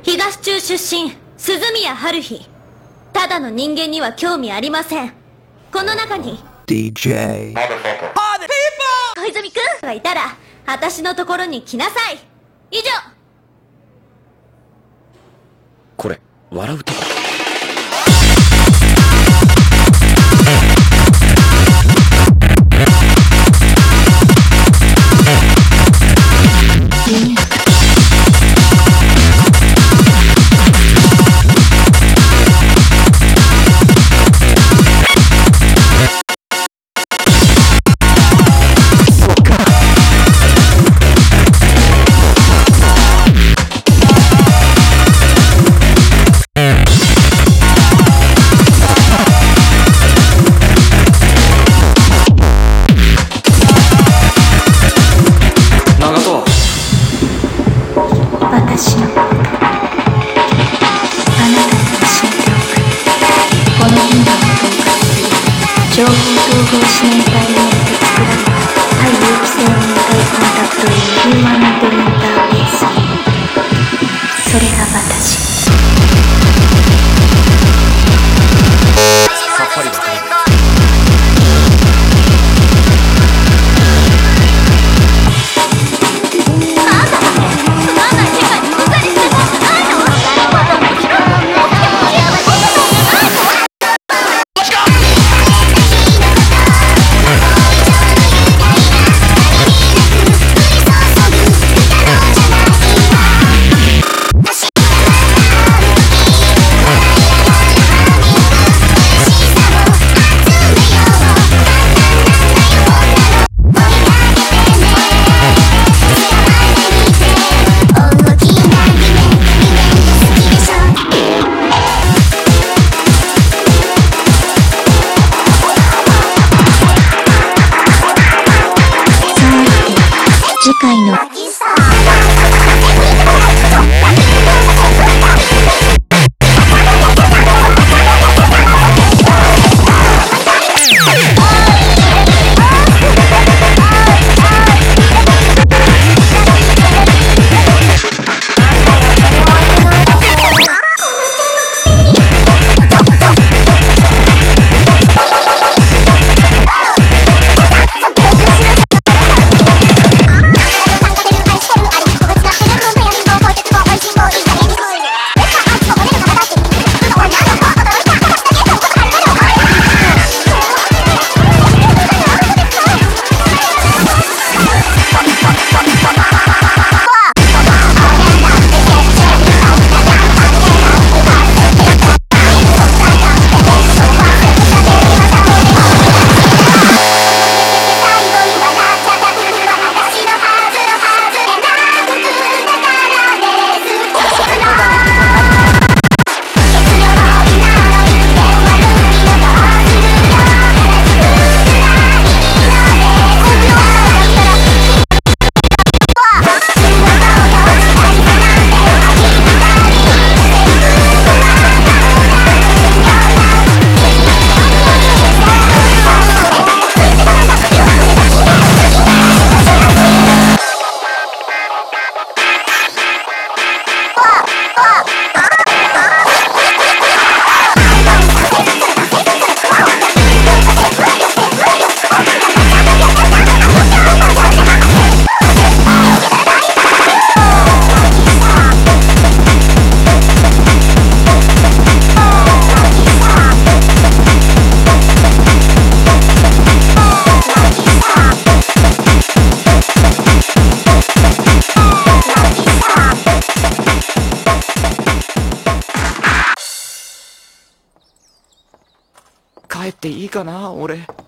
東中出身、鈴宮春日。ただの人間には興味ありません。この中に DJ 小泉くんがいたら、私のところに来なさい。以上。 これ笑うとこ。 私のあなたに教えておく。この頻度を統括する情報統合支援隊によって作られた対有機生命体コンタクトヒューマノイドインターフェース、それが私。 さっぱりわからない。 次回の帰っていいかな俺。